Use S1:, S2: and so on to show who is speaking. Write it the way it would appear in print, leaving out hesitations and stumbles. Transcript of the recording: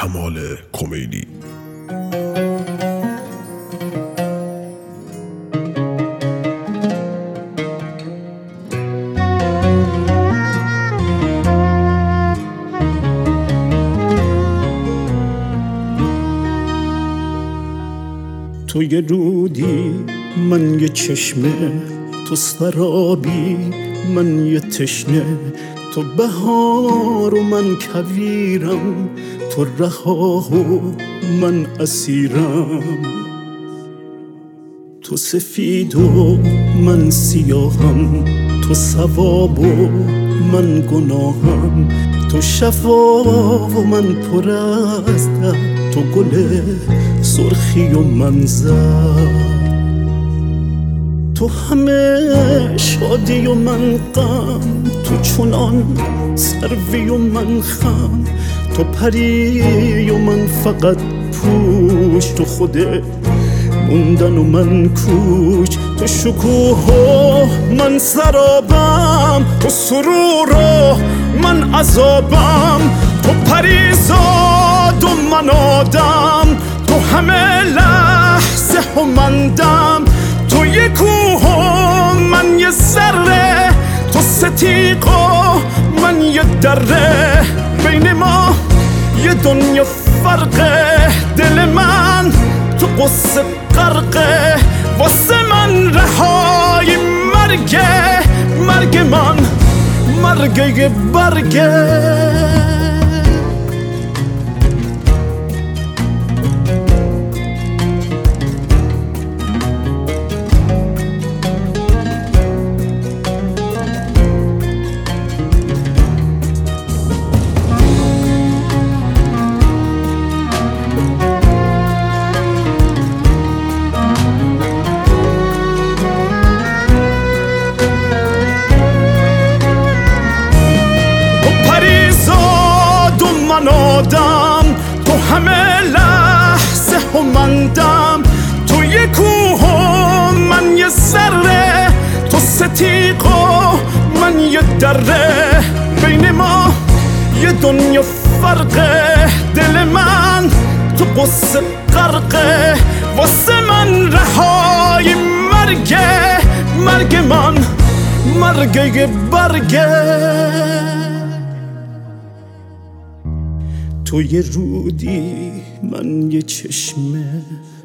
S1: کمال کمیلی.
S2: تو یه رودی من یه چشمه، تو سرابی من یه تشنه، تو بهار و من کویرم، تو رها و من اسیرم. تو سفید و من سیاهم، تو ثواب و من گناهم، تو شفا و من پر از درد، تو گل سرخی و من زرد. تو همه شادی و من غم، تو چنان سروی و من خم، تو پری و من فقط پوش، تو خود موندن و من کوچ. تو شکوه و من سرابم، تو سرور و من عذابم، تو پریزاد و من آدم، تو همه لحظه و من دم. تو یه کوه و من یه ذره، تو ستیق و من یه دره، بین ما یه دنیا فرقه. دل من تو قصه غرقه، واسه من رهای مرگه، مرگ من مرگه برگه. آدم، تو همه لحظه و من دم، تو یه کوه و من یه ذره، تو ستیق و من یه دره، بین ما یه دنیا فرقه. دل من تو قصه غرقه، واسه من رهای مرگه، مرگ من مرگه برگه. تو یه رودی من یه چشمه،